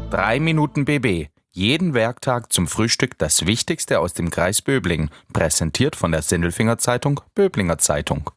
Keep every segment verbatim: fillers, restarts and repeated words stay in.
drei Minuten B B. Jeden Werktag zum Frühstück das Wichtigste aus dem Kreis Böblingen. Präsentiert von der Sindelfinger Zeitung, Böblinger Zeitung.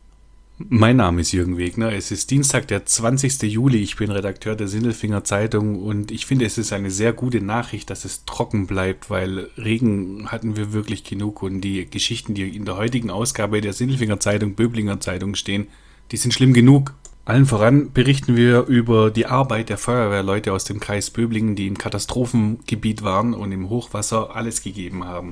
Mein Name ist Jürgen Wegner. Es ist Dienstag, der zwanzigster Juli. Ich bin Redakteur der Sindelfinger Zeitung und ich finde, es ist eine sehr gute Nachricht, dass es trocken bleibt, weil Regen hatten wir wirklich genug und die Geschichten, die in der heutigen Ausgabe der Sindelfinger Zeitung, Böblinger Zeitung stehen, die sind schlimm genug. Allen voran berichten wir über die Arbeit der Feuerwehrleute aus dem Kreis Böblingen, die im Katastrophengebiet waren und im Hochwasser alles gegeben haben.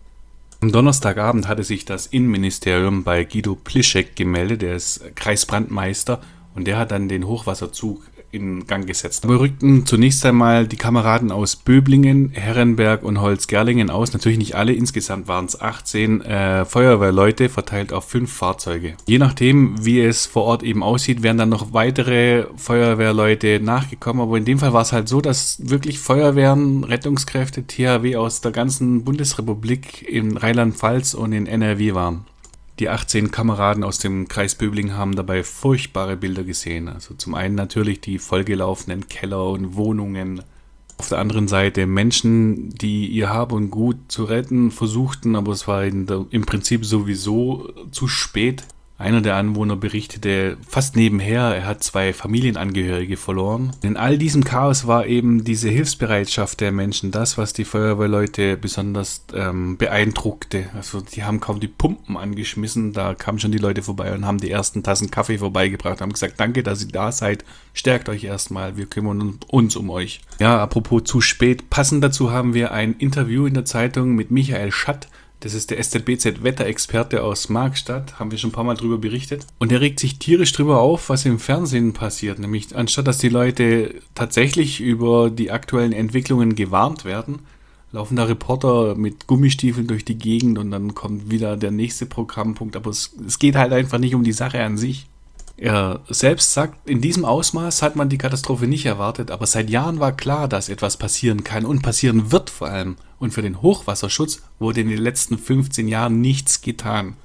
Am Donnerstagabend hatte sich das Innenministerium bei Guido Plischek gemeldet, der ist Kreisbrandmeister und der hat dann den Hochwasserzug in Gang gesetzt. Wir rückten zunächst einmal die Kameraden aus Böblingen, Herrenberg und Holzgerlingen aus. Natürlich nicht alle, insgesamt waren es achtzehn äh, Feuerwehrleute verteilt auf fünf Fahrzeuge. Je nachdem, wie es vor Ort eben aussieht, wären dann noch weitere Feuerwehrleute nachgekommen. Aber in dem Fall war es halt so, dass wirklich Feuerwehren, Rettungskräfte, T H W aus der ganzen Bundesrepublik in Rheinland-Pfalz und in N R W waren. Die achtzehn Kameraden aus dem Kreis Böblingen haben dabei furchtbare Bilder gesehen. Also zum einen natürlich die vollgelaufenen Keller und Wohnungen. Auf der anderen Seite Menschen, die ihr Hab und Gut zu retten versuchten, aber es war in der, im Prinzip sowieso zu spät. Einer der Anwohner berichtete fast nebenher, er hat zwei Familienangehörige verloren. In all diesem Chaos war eben diese Hilfsbereitschaft der Menschen das, was die Feuerwehrleute besonders ähm, beeindruckte. Also die haben kaum die Pumpen angeschmissen, da kamen schon die Leute vorbei und haben die ersten Tassen Kaffee vorbeigebracht, haben gesagt, danke, dass ihr da seid, stärkt euch erstmal, wir kümmern uns um euch. Ja, apropos zu spät, passend dazu haben wir ein Interview in der Zeitung mit Michael Schatt. Das ist der S Z B Z-Wetterexperte aus Markstadt, haben wir schon ein paar Mal drüber berichtet. Und er regt sich tierisch drüber auf, was im Fernsehen passiert. Nämlich, anstatt dass die Leute tatsächlich über die aktuellen Entwicklungen gewarnt werden, laufen da Reporter mit Gummistiefeln durch die Gegend und dann kommt wieder der nächste Programmpunkt. Aber es, es geht halt einfach nicht um die Sache an sich. Er selbst sagt, in diesem Ausmaß hat man die Katastrophe nicht erwartet, aber seit Jahren war klar, dass etwas passieren kann und passieren wird vor allem. Und für den Hochwasserschutz wurde in den letzten fünfzehn Jahren nichts getan.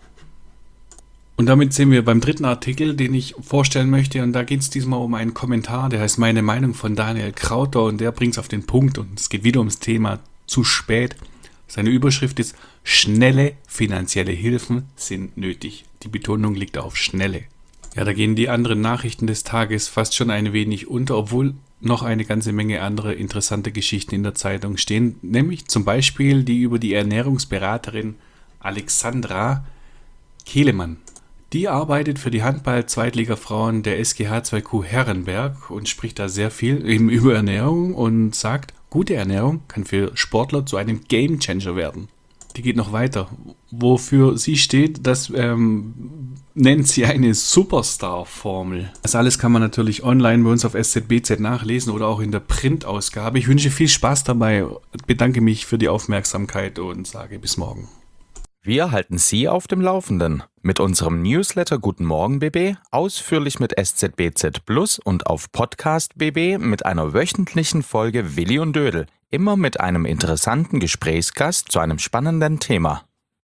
Und damit sind wir beim dritten Artikel, den ich vorstellen möchte. Und da geht es diesmal um einen Kommentar, der heißt Meine Meinung von Daniel Krauter und der bringt es auf den Punkt. Und es geht wieder ums Thema zu spät. Seine Überschrift ist: Schnelle finanzielle Hilfen sind nötig. Die Betonung liegt auf schnelle. Ja, da gehen die anderen Nachrichten des Tages fast schon ein wenig unter, obwohl noch eine ganze Menge andere interessante Geschichten in der Zeitung stehen, nämlich zum Beispiel die über die Ernährungsberaterin Alexandra Kehlemann. Die arbeitet für die Handball-Zweitligafrauen der S G H zwei Q Herrenberg und spricht da sehr viel eben über Ernährung und sagt, gute Ernährung kann für Sportler zu einem Gamechanger werden. Die geht noch weiter. Wofür sie steht, das ähm, nennt sie eine Superstar-Formel. Das alles kann man natürlich online bei uns auf S Z B Z nachlesen oder auch in der Printausgabe. Ich wünsche viel Spaß dabei, bedanke mich für die Aufmerksamkeit und sage bis morgen. Wir halten Sie auf dem Laufenden mit unserem Newsletter Guten Morgen B B, ausführlich mit S Z B Z Plus und auf Podcast B B mit einer wöchentlichen Folge Willi und Dödel, immer mit einem interessanten Gesprächsgast zu einem spannenden Thema.